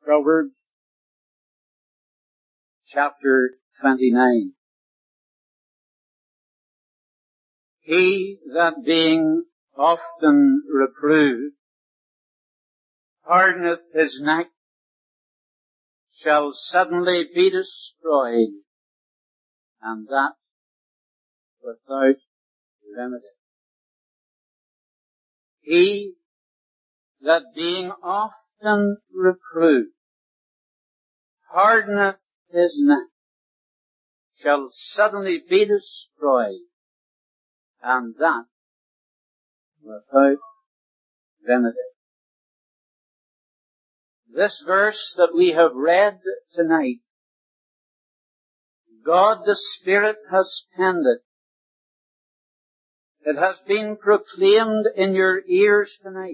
Proverbs chapter 29. He that being often reproved hardeneth his neck shall suddenly be destroyed, and that without remedy. He that being often reproved hardeneth his neck shall suddenly be destroyed, and that without remedy. This verse that we have read tonight, God the Spirit has penned it. It has been proclaimed in your ears tonight.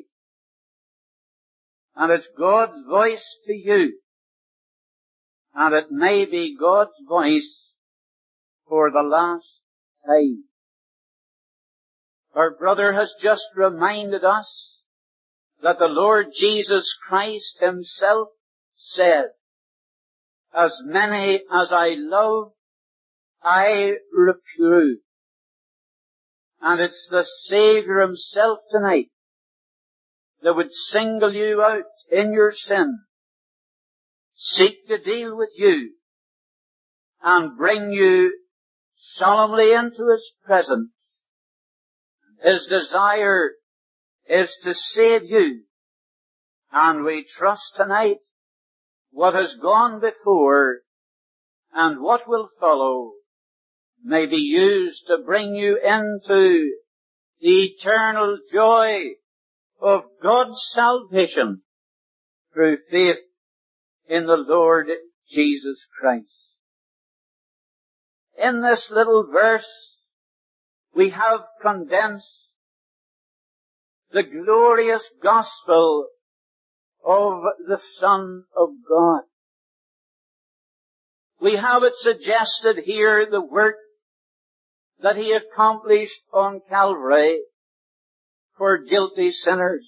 And it's God's voice to you. And it may be God's voice for the last time. Our brother has just reminded us that the Lord Jesus Christ himself said, "As many as I love, I reprove." And it's the Savior himself tonight that would single you out in your sin, seek to deal with you, and bring you solemnly into his presence. His desire is to save you. And we trust tonight what has gone before and what will follow may be used to bring you into the eternal joy of God's salvation through faith in the Lord Jesus Christ. In this little verse, we have condensed the glorious gospel of the Son of God. We have it suggested here, the work that he accomplished on Calvary for guilty sinners.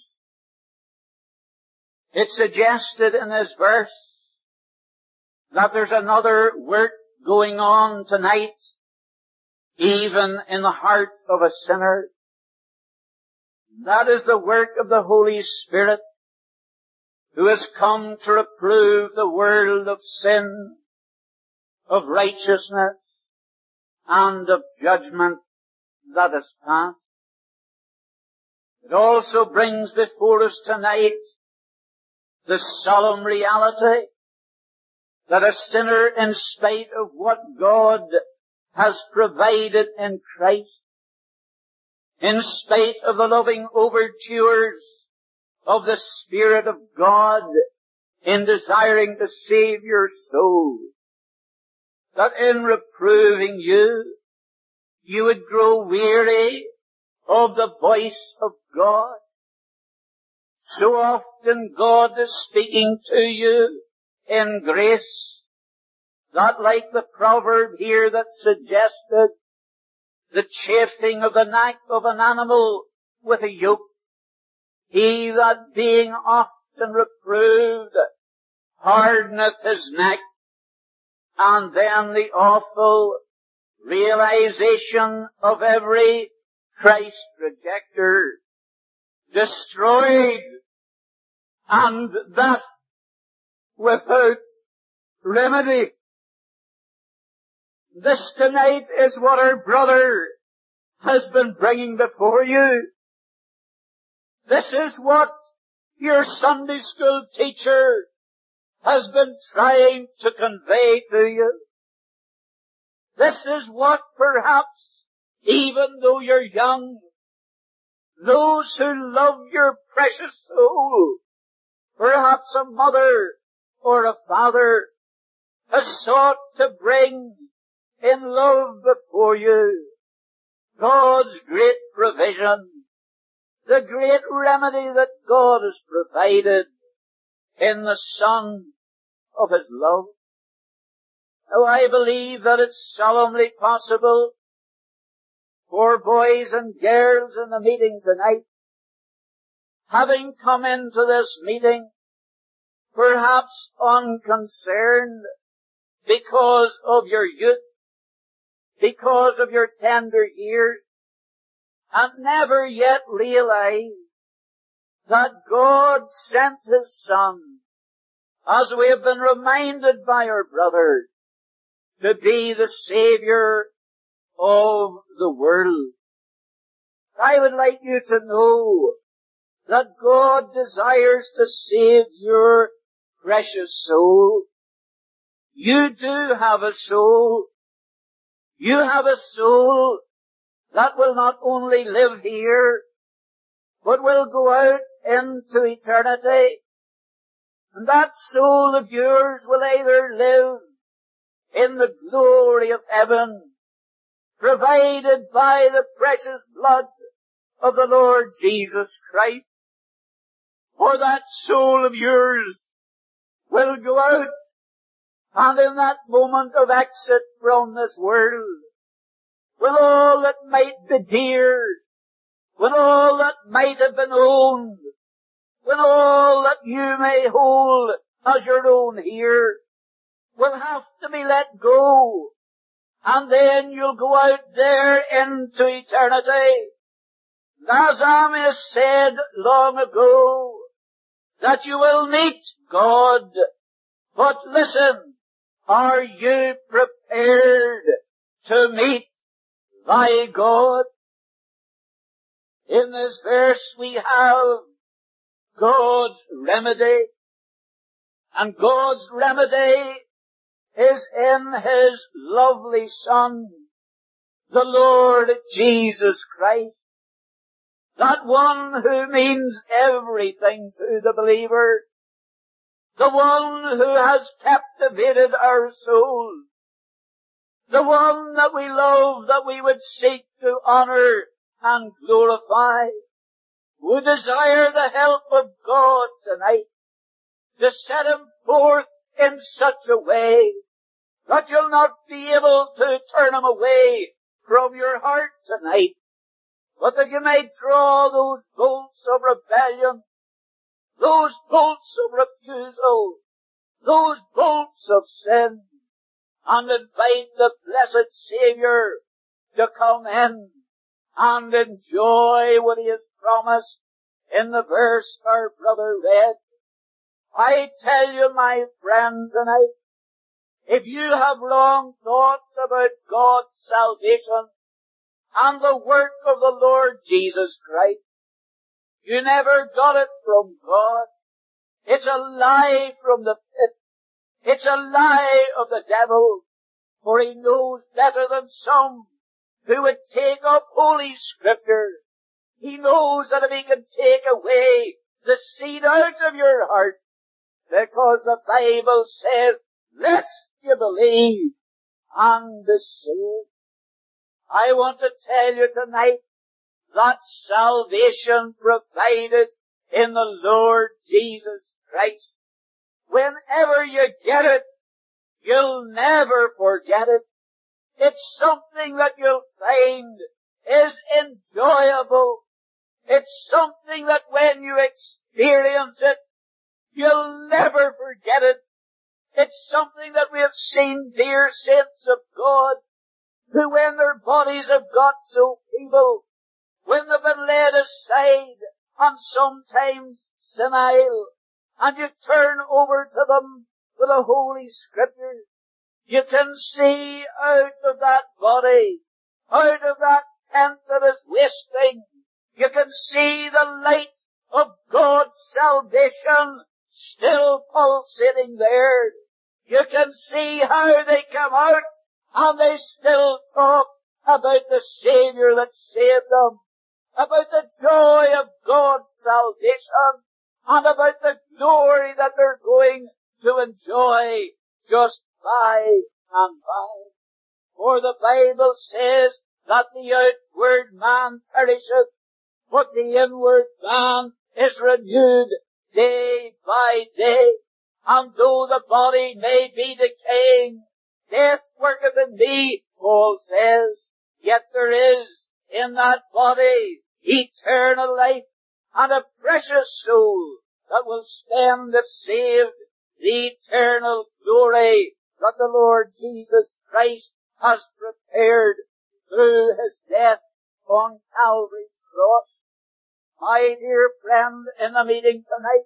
It's suggested in this verse that there's another work going on tonight, even in the heart of a sinner. That is the work of the Holy Spirit, who has come to reprove the world of sin, of righteousness, and of judgment that is past. It also brings before us tonight the solemn reality that a sinner, in spite of what God has provided in Christ, in spite of the loving overtures of the Spirit of God in desiring to save your soul, that in reproving you, you would grow weary of the voice of God. So often God is speaking to you in grace, that like the proverb here that suggested the chafing of the neck of an animal with a yoke, he that being often reproved hardeneth his neck, and then the awful realization of every Christ rejecter destroyed, and that without remedy. This tonight is what our brother has been bringing before you. This is what your Sunday school teacher has been trying to convey to you. This is what perhaps, even though you're young, those who love your precious soul, perhaps a mother or a father, has sought to bring in love before you. God's great provision, the great remedy that God has provided in the Son of his love. Now I believe that it's solemnly possible for boys and girls in the meeting tonight, having come into this meeting, perhaps unconcerned because of your youth, because of your tender years, and never yet realized that God sent His Son, as we have been reminded by our brother, to be the Savior of the world. I would like you to know that God desires to save your precious soul. You do have a soul. You have a soul that will not only live here, but will go out into eternity. And that soul of yours will either live in the glory of heaven, provided by the precious blood of the Lord Jesus Christ, or that soul of yours will go out, and in that moment of exit from this world, when all that might be dear, when all that might have been owned, when all that you may hold as your own here will have to be let go, and then you'll go out there into eternity. As Amos said long ago, that you will meet God. But listen, are you prepared to meet thy God? In this verse we have God's remedy, and God's remedy is in His lovely Son, the Lord Jesus Christ. That one who means everything to the believer. The one who has captivated our souls. The one that we love, that we would seek to honor and glorify. We desire the help of God tonight to set Him forth in such a way that you'll not be able to turn Him away from your heart tonight, but that you may draw those bolts of rebellion, those bolts of refusal, those bolts of sin, and invite the blessed Saviour to come in and enjoy what He has promised in the verse our brother read. I tell you, my friends, tonight, if you have wrong thoughts about God's salvation and the work of the Lord Jesus Christ, you never got it from God. It's a lie from the pit. It's a lie of the devil, for he knows better than some who would take up Holy Scripture. He knows that if he can take away the seed out of your heart, because the Bible says, lest you believe and be saved. I want to tell you tonight that salvation provided in the Lord Jesus Christ, whenever you get it, you'll never forget it. It's something that you'll find is enjoyable. It's something that when you experience it, you'll never forget it. It's something that we have seen dear saints of God, who when their bodies have got so feeble, when they've been laid aside and sometimes senile, and you turn over to them with the Holy Scriptures, you can see out of that body, out of that tent that is wasting, you can see the light of God's salvation still pulsating there. You can see how they come out and they still talk about the Savior that saved them, about the joy of God's salvation, and about the glory that they're going to enjoy just by and by. For the Bible says that the outward man perisheth, but the inward man is renewed day by day. And though the body may be decaying, death worketh in me, Paul says, yet there is in that body eternal life and a precious soul that will stand if saved the eternal glory that the Lord Jesus Christ has prepared through His death on Calvary's cross. My dear friend, in the meeting tonight,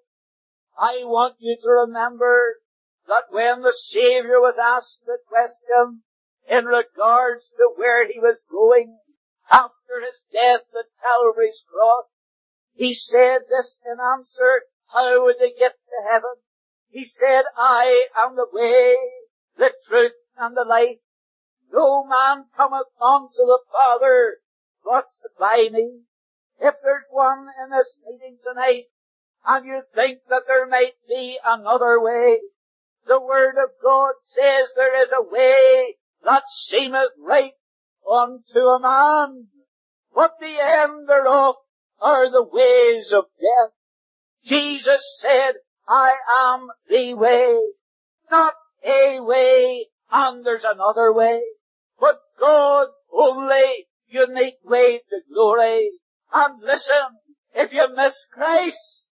I want you to remember that when the Savior was asked the question in regards to where He was going after His death at Calvary's cross, He said this in answer, how would they get to heaven? He said, I am the way, the truth, and the life. No man cometh unto the Father but by me. If there's one in this meeting tonight, and you think that there might be another way, the Word of God says there is a way that seemeth right unto a man, but the end thereof are the ways of death. Jesus said, I am the way, not a way, and there's another way, but God's only unique way to glory. And listen, if you miss Christ,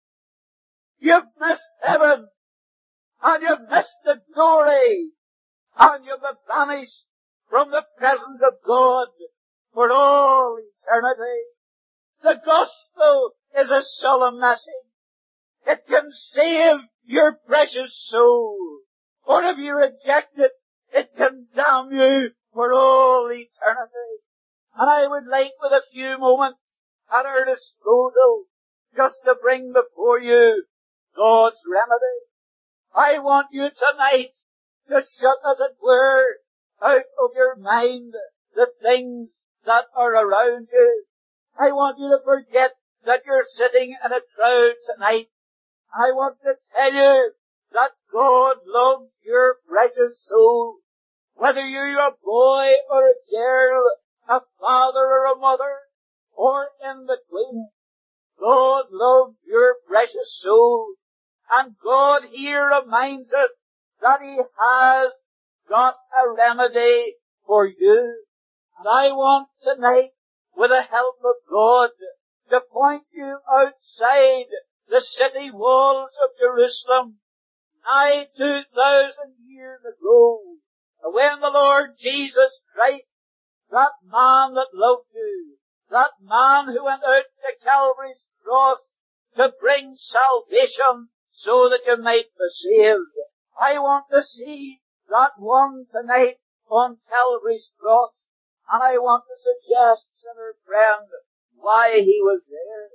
you've missed heaven, and you've missed the glory, and you'll be banished from the presence of God for all eternity. The gospel is a solemn message. It can save your precious soul, or if you reject it, it can damn you for all eternity. And I would like, with a few moments at our disposal, just to bring before you God's remedy. I want you tonight to shut, as it were, out of your mind the things that are around you. I want you to forget that you're sitting in a crowd tonight. I want to tell you that God loves your precious soul. Whether you're a boy or a girl, a father or a mother, or in between, God loves your precious soul. And God here reminds us that He has got a remedy for you. And I want tonight, with the help of God, to point you outside the city walls of Jerusalem, nigh 2,000 years ago, when the Lord Jesus Christ, that man that loved you, that man who went out to Calvary's cross to bring salvation so that you might be saved. I want to see that one tonight on Calvary's cross, and I want to suggest, sinner friend, why He was there.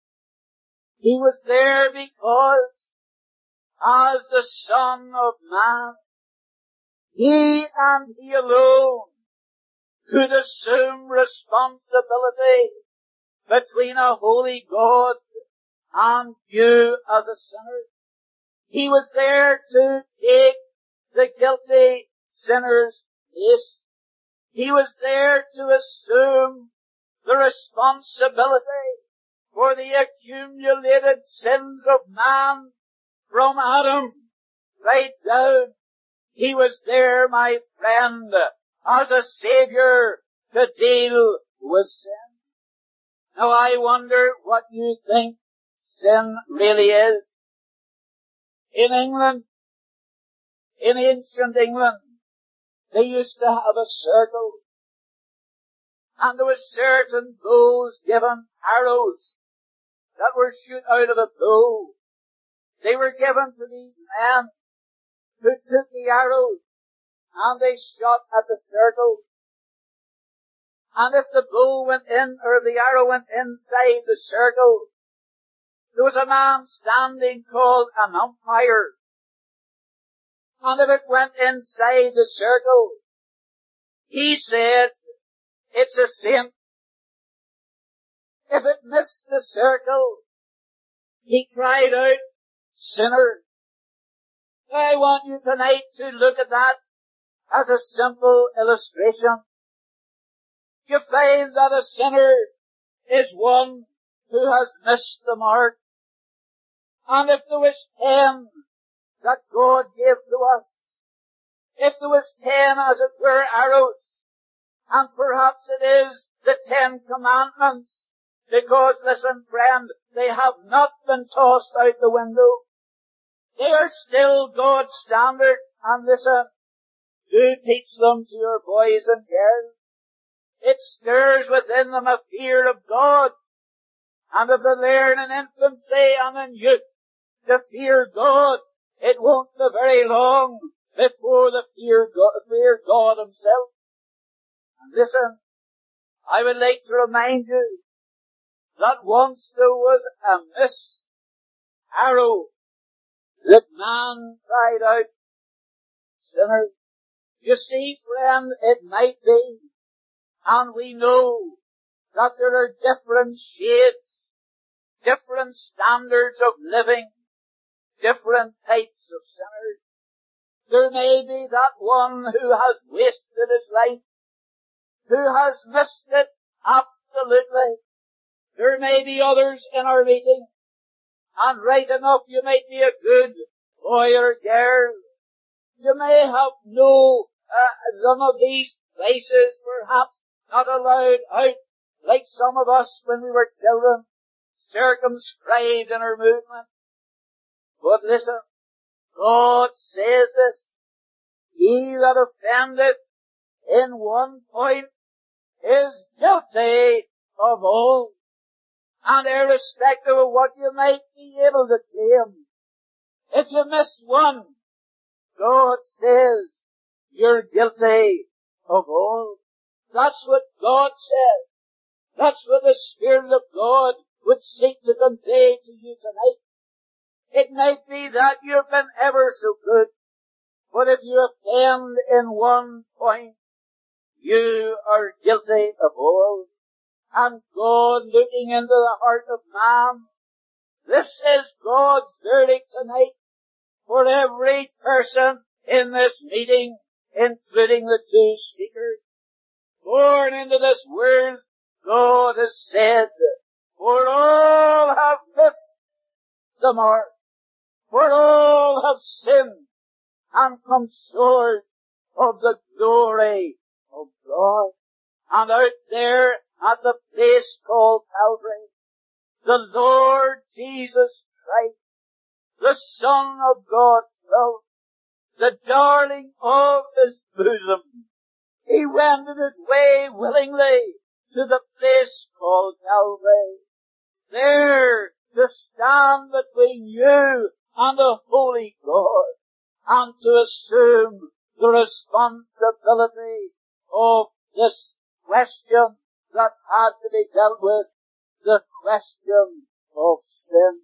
He was there because, as the Son of Man, He and He alone could assume responsibility between a holy God and you as a sinner. He was there to take the guilty sinner's place. He was there to assume the responsibility for the accumulated sins of man from Adam right down. He was there, my friend, as a Savior to deal with sin. Now I wonder what you think sin really is. In England, in ancient England, they used to have a circle, and there were certain bows given, arrows, that were shoot out of a bow. They were given to these men who took the arrows, and they shot at the circle. And if the bow went in, or the arrow went inside the circle, there was a man standing called an umpire. And if it went inside the circle, he said, it's a sin. If it missed the circle, he cried out, sinner. I want you tonight to look at that as a simple illustration. You find that a sinner is one who has missed the mark. And if there was 10 that God gave to us, if there was 10, as it were, arrows, and perhaps it is the 10 commandments, because, listen, friend, they have not been tossed out the window. They are still God's standard. And listen, do teach them to your boys and girls. It stirs within them a fear of God. And if they learn in infancy and in youth to fear God, it won't be very long before they fear God Himself. And listen, I would like to remind you that once there was a missed arrow that man cried out, sinners. You see, friend, it might be, and we know that there are different shades, different standards of living, different types of sinners. There may be that one who has wasted his life, who has missed it absolutely. There may be others in our meeting, and right enough you might be a good boy or girl. You may have none of these places, perhaps not allowed out like some of us when we were children, circumscribed in our movement. But listen, God says this, he that offendeth in one point is guilty of all. And irrespective of what you might be able to claim, if you miss one, God says you're guilty of all. That's what God says. That's what the Spirit of God would seek to convey to you tonight. It might be that you've been ever so good, but if you offend in one point, you are guilty of all. And God, looking into the heart of man, this is God's verdict tonight for every person in this meeting, including the two speakers. Born into this world, God has said, for all have missed the mark, for all have sinned and come short of the glory of God. And out there at the place called Calvary, the Lord Jesus Christ, the Son of God's love, the darling of His bosom, He wended His way willingly to the place called Calvary, there to stand between you and the Holy God, and to assume the responsibility of this question that had to be dealt with, the question of sin.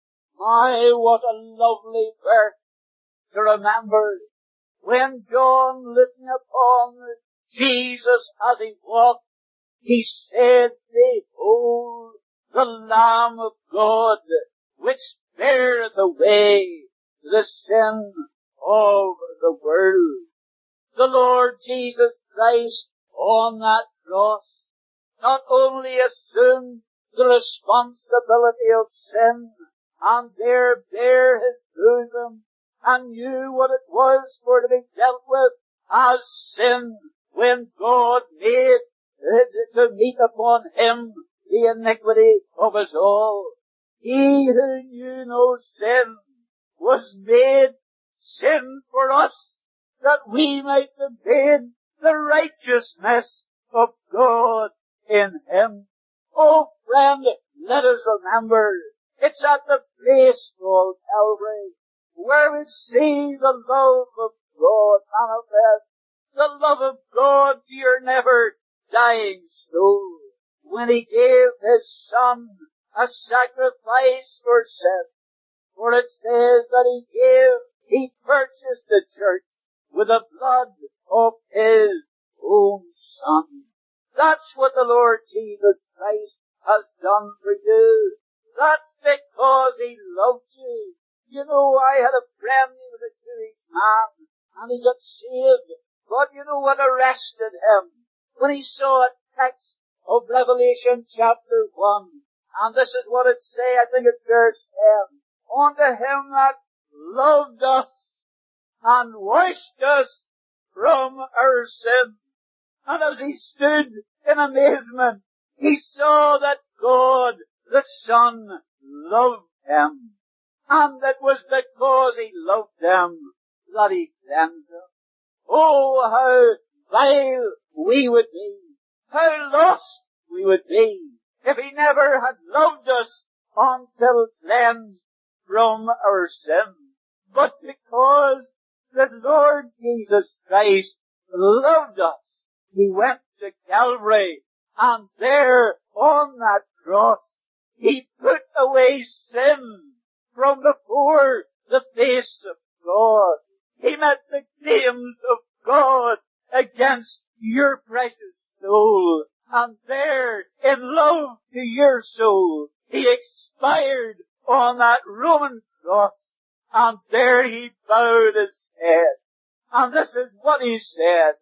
My, what a lovely verse to remember when John, looking upon Jesus as He walked, he said, behold, the Lamb of God, which beareth away the sin of the world. The Lord Jesus Christ on that cross not only assumed the responsibility of sin and there bare His bosom and knew what it was for to be dealt with as sin when God made to meet upon Him the iniquity of us all. He who knew no sin was made sin for us, that we might be made the righteousness of God in Him. Oh friend, let us remember, it's at the place called Calvary where we see the love of God manifest, the love of God to your never dying soul, when He gave His Son a sacrifice for sin. For it says that He purchased the church with the blood of His own Son. That's what the Lord Jesus Christ has done for you. That's because He loved you. You know, I had a friend, he was a Jewish man, and he got saved. But you know what arrested him? When he saw a text of Revelation chapter 1, and this is what it say, I think it's verse 10. Unto Him that loved us and washed us from our sin. And as he stood in amazement, he saw that God, the Son, loved him. And it was because he loved them that he cleansed them. Oh, how vile we would be, how lost we would be, if he never had loved us until cleansed from our sin. But because the Lord Jesus Christ loved us, he went to Calvary, and there on that cross, he put away sin from before the face of God. He met the claims of God against your precious soul. And there, in love to your soul, he expired on that Roman cross. And there he bowed his head. And this is what he said.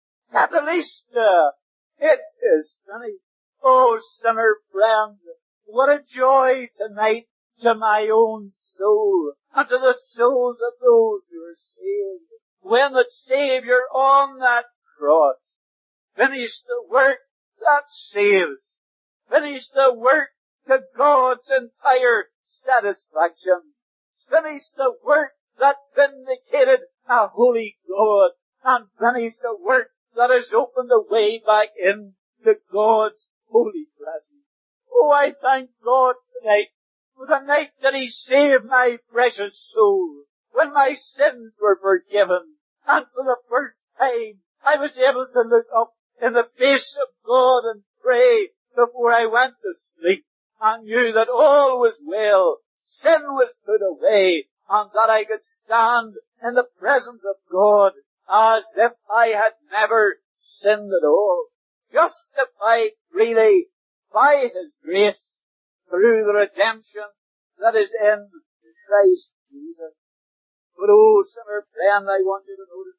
Catalista, it is finished. Oh, sinner friend, what a joy tonight to my own soul and to the souls of those who are saved. When the Savior on that cross finished the work that saves, finished the work to God's entire satisfaction, finished the work that vindicated a holy God, and finished the work that has opened the way back into God's holy presence. Oh, I thank God tonight for the night that he saved my precious soul, when my sins were forgiven, and for the first time I was able to look up in the face of God and pray before I went to sleep, and knew that all was well, sin was put away, and that I could stand in the presence of God as if I had never sinned at all, justified freely by his grace through the redemption that is in Christ Jesus. But oh, sinner friend, I want you to notice,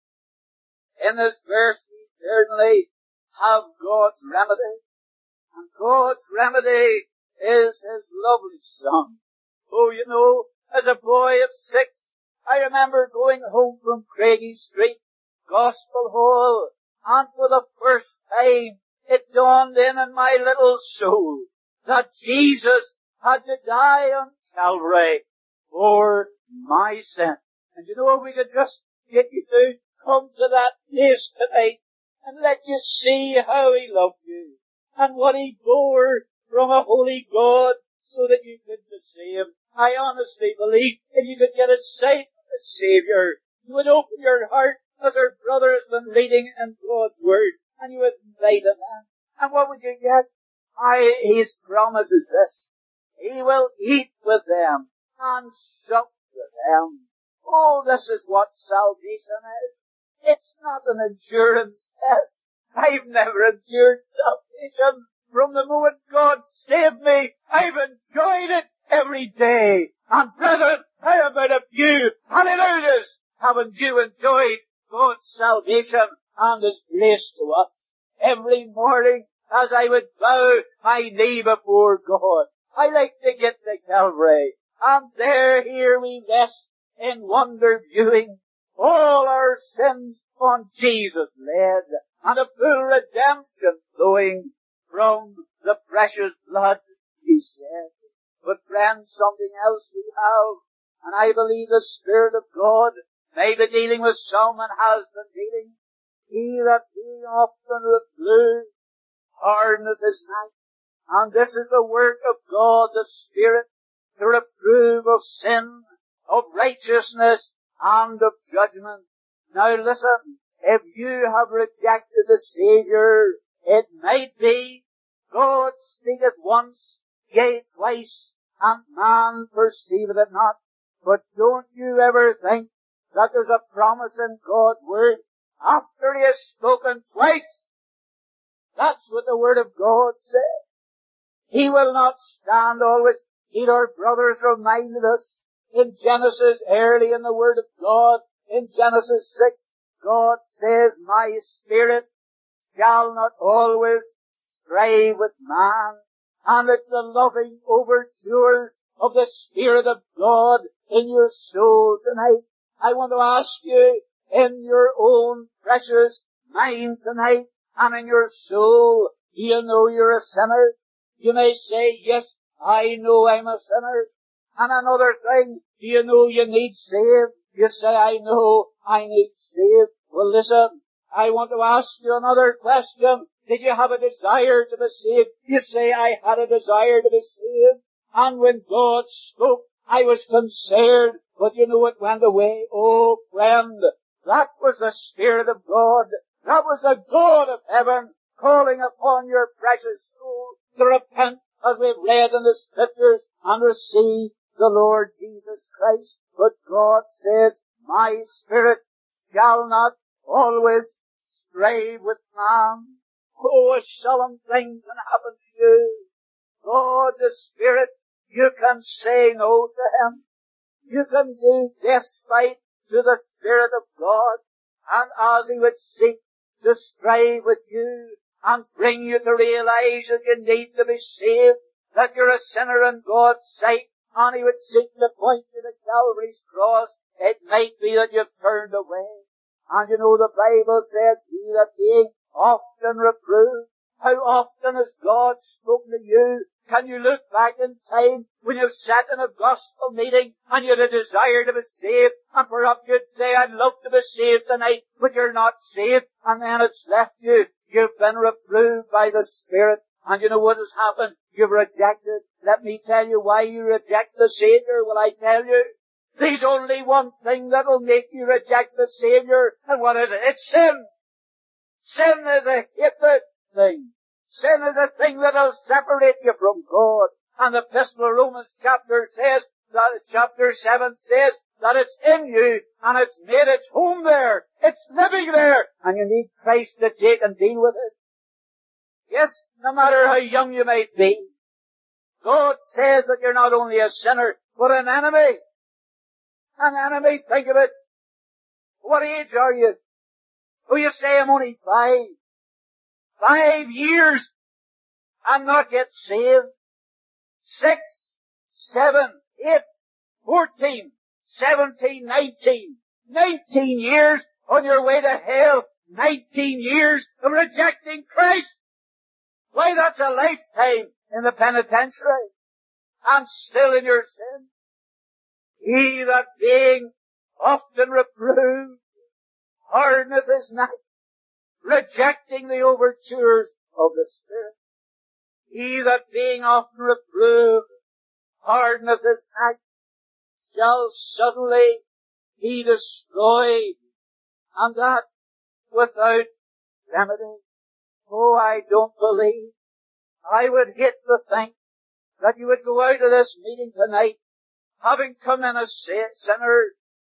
in this verse we certainly have God's remedy, and God's remedy is his lovely Son. Oh, you know, as a boy of 6, I remember going home from Craigie Street, Gospel Hall, and for the first time it dawned in my little soul that Jesus had to die on Calvary for my sin. And you know, if we could just get you to come to that place tonight and let you see how he loved you and what he bore from a holy God so that you could be saved. I honestly believe if you could get a sight of the Savior, you would open your heart as our brother has been reading in God's Word, and you would invite him in. And what would you get? His promise is this: he will eat with them and sup with them. Oh, this is what salvation is. It's not an endurance test. I've never endured salvation. From the moment God saved me, I've enjoyed it every day. And brethren, how about a few hallelujahs? Haven't you enjoyed God's salvation and his grace to us? Every morning, as I would bow my knee before God, I like to get to Calvary, and here we rest in wonder viewing all our sins on Jesus laid, and a full redemption flowing from the precious blood he shed. But friends, something else we have, and I believe the Spirit of God may be dealing with some and has been dealing. He that being often reproved hardeneth his neck. And this is the work of God, the Spirit, to reprove of sin, of righteousness, and of judgment. Now listen, if you have rejected the Saviour, it might be God speaketh once, yea twice, and man perceiveth it not. But don't you ever think that there's a promise in God's Word after he has spoken twice. That's what the Word of God says. He will not stand always. Our brothers reminded us in Genesis, early in the Word of God, in Genesis 6, God says, my Spirit shall not always strive with man. And it's the loving overtures of the Spirit of God in your soul tonight. I want to ask you, in your own precious mind tonight, and in your soul, do you know you're a sinner? You may say, yes, I know I'm a sinner. And another thing, do you know you need saved? You say, I know I need saved. Well, listen, I want to ask you another question. Did you have a desire to be saved? You say, I had a desire to be saved. And when God spoke, I was concerned. But you know, it went away. Oh, friend, that was the Spirit of God. That was the God of heaven calling upon your precious soul to repent, as we've read in the Scriptures, and receive the Lord Jesus Christ. But God says, my Spirit shall not always strive with man. Oh, a solemn thing can happen to you. God, the Spirit, you can say no to Him. You can do despite to the Spirit of God. And as He would seek to strive with you and bring you to realize that you need to be saved, that you're a sinner in God's sight, and He would seek to point you to Calvary's cross, it might be that you've turned away. And you know the Bible says, he that being often reproved. How often has God spoken to you? Can you look back in time when you've sat in a gospel meeting and you had a desire to be saved, and perhaps you'd say, I'd love to be saved tonight, but you're not saved, and then it's left you. You've been reproved by the Spirit, and you know what has happened? You've rejected. Let me tell you why you reject the Savior. Will I tell you? There's only one thing that'll make you reject the Savior, and what is it? It's sin. Sin is a hatred thing. Sin is a thing that'll separate you from God. And the Epistle of Romans chapter 7 says that it's in you and it's made its home there. It's living there. And you need Christ to take and deal with it. Yes, no matter how young you might be, God says that you're not only a sinner, but an enemy. An enemy, think of it. What age are you? Oh, you say I'm only 5. 5 years and not yet saved. 6, 7, 8, 14, 17, 19. 19 years on your way to hell. 19 years of rejecting Christ. Why, that's a lifetime in the penitentiary. And still in your sin. He that being often reproved, hardeneth his neck, rejecting the overtures of the Spirit. He that being often reproved, hardeneth his neck, shall suddenly be destroyed, and that without remedy. Oh, I don't believe. I would hate to think that you would go out of this meeting tonight, having come in as sinner,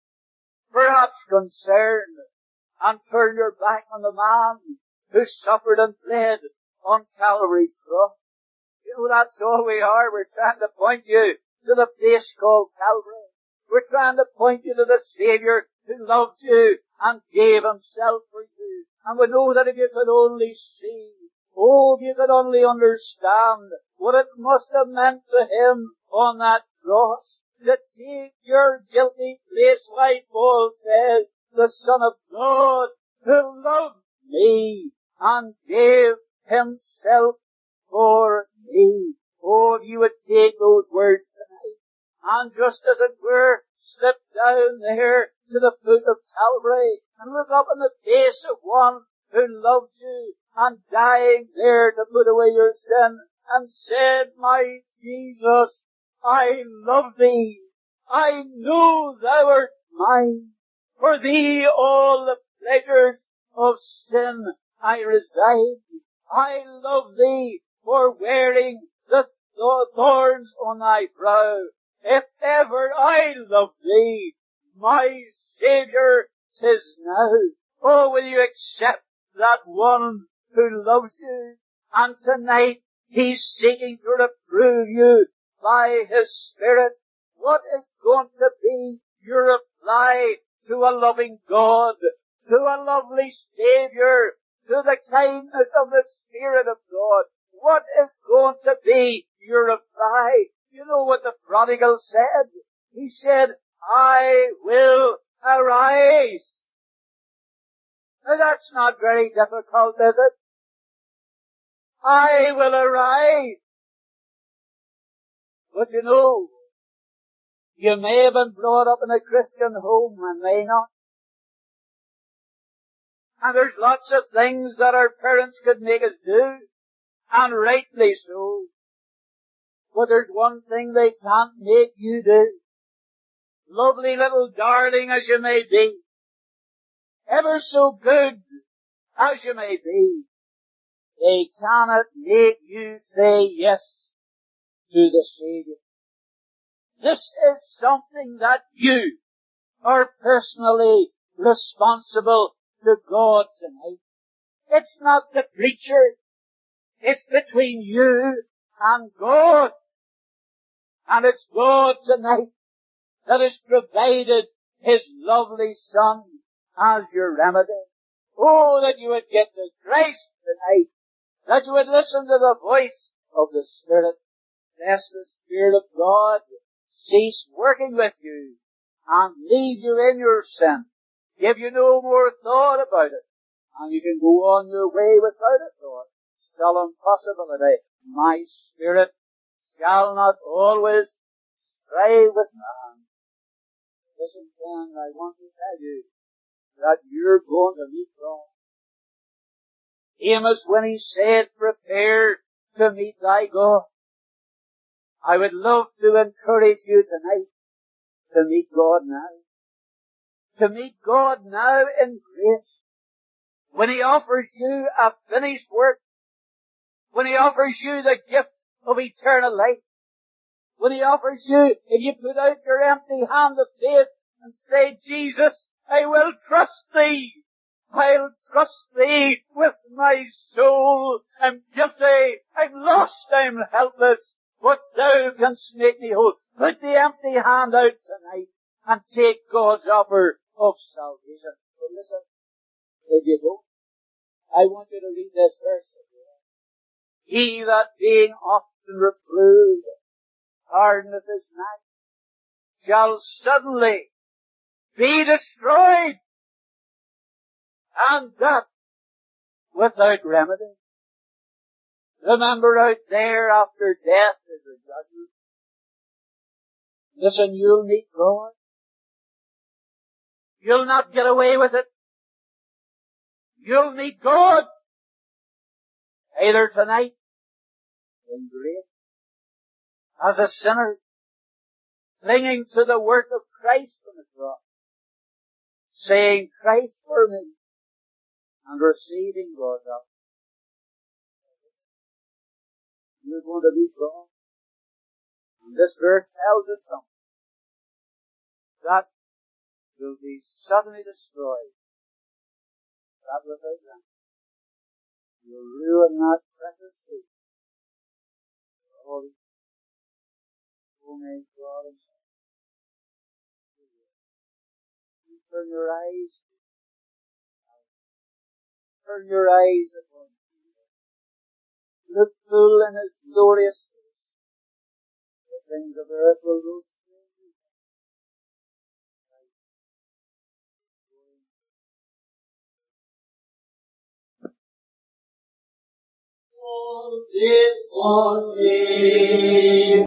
perhaps concerned, and turn your back on the man who suffered and bled on Calvary's cross. You know, that's all we are. We're trying to point you to the place called Calvary. We're trying to point you to the Savior who loved you and gave Himself for you. And we know that if you could only see, oh, if you could only understand what it must have meant to Him on that cross, to take your guilty place, like Paul says, the Son of God who loved me and gave Himself for me. Oh, if you would take those words tonight and just as it were, slip down there to the foot of Calvary and look up in the face of one who loved you and dying there to put away your sin and said, my Jesus, I love thee. I know thou art mine. For thee all the pleasures of sin I resign. I love thee for wearing the thorns on thy brow. If ever I love thee, my Saviour, 'tis now. Oh, will you accept that one who loves you? And tonight He's seeking to reprove you by His Spirit. What is going to be your reply to a loving God, to a lovely Savior, to the kindness of the Spirit of God? What is going to be your reply? You know what the prodigal said? He said, I will arise. Now that's not very difficult, is it? I will arise. But you know, You may have been brought up in a Christian home and may not. And there's lots of things that our parents could make us do, and rightly so. But there's one thing they can't make you do. Lovely little darling as you may be, ever so good as you may be, they cannot make you say yes to the Savior. This is something that you are personally responsible to God tonight. It's not the preacher. It's between you and God. And it's God tonight that has provided His lovely Son as your remedy. Oh, that you would get to Christ tonight. That you would listen to the voice of the Spirit. Lest the Spirit of God cease working with you and leave you in your sin. Give you no more thought about it. And you can go on your way without a thought. Solemn possibility. My spirit shall not always strive with man. Listen, friend, I want to tell you that you're going to meet God. Amos, when he said, prepare to meet thy God, I would love to encourage you tonight to meet God now. To meet God now in grace. When He offers you a finished work. When He offers you the gift of eternal life. When He offers you, if you put out your empty hand of faith and say, Jesus, I will trust Thee. I'll trust Thee with my soul. I'm guilty. I'm lost. I'm helpless. But Thou canst make me whole. Put the empty hand out tonight and take God's offer of salvation. So listen, if you go, I want you to read this verse again. He that being often reproved hardeneth his neck shall suddenly be destroyed, and that without remedy. Remember, out there after death is a judgment. Listen, you'll meet God. You'll not get away with it. You'll meet God. Either tonight, in grace, as a sinner, clinging to the work of Christ on the cross, saying, Christ for me, and receiving God's offer. You're going to meet God. And this verse tells us something. That will be suddenly destroyed. That without them. You'll ruin that precious seed. Oh, may God Himself. You turn your eyes. Turn your eyes upon Jesus. Look full in His glorious face. The things of earth will grow strangely. All did for me.